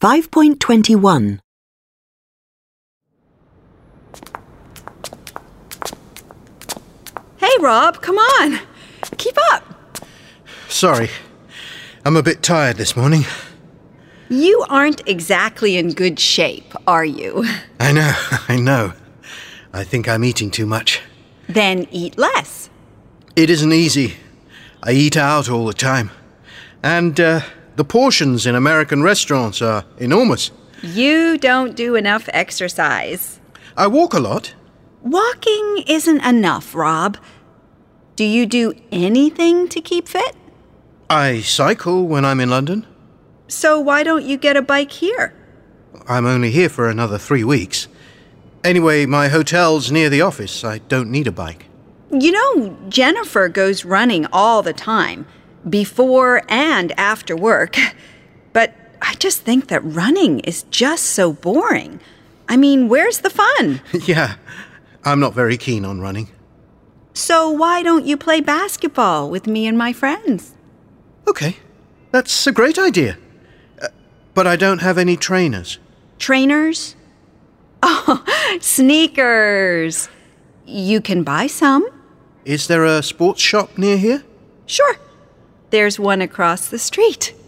5.21. Hey, Rob, come on. Keep up. Sorry, I'm a bit tired this morning. You aren't exactly in good shape, are you? I know. I think I'm eating too much. Then eat less. It isn't easy. I eat out all the time. And the portions in American restaurants are enormous. You don't do enough exercise. I walk a lot. Walking isn't enough, Rob. Do you do anything to keep fit? I cycle when I'm in London. So why don't you get a bike here? I'm only here for another 3 weeks. Anyway, my hotel's near the office. I don't need a bike. You know, Jennifer goes running all the time, before and after work. But I just think that running is just so boring. I mean, where's the fun? Yeah, I'm not very keen on running. So why don't you play basketball with me and my friends? Okay, that's a great idea. But I don't have any trainers. Trainers? Oh, sneakers. You can buy some. Is there a sports shop near here? Sure. There's one across the street.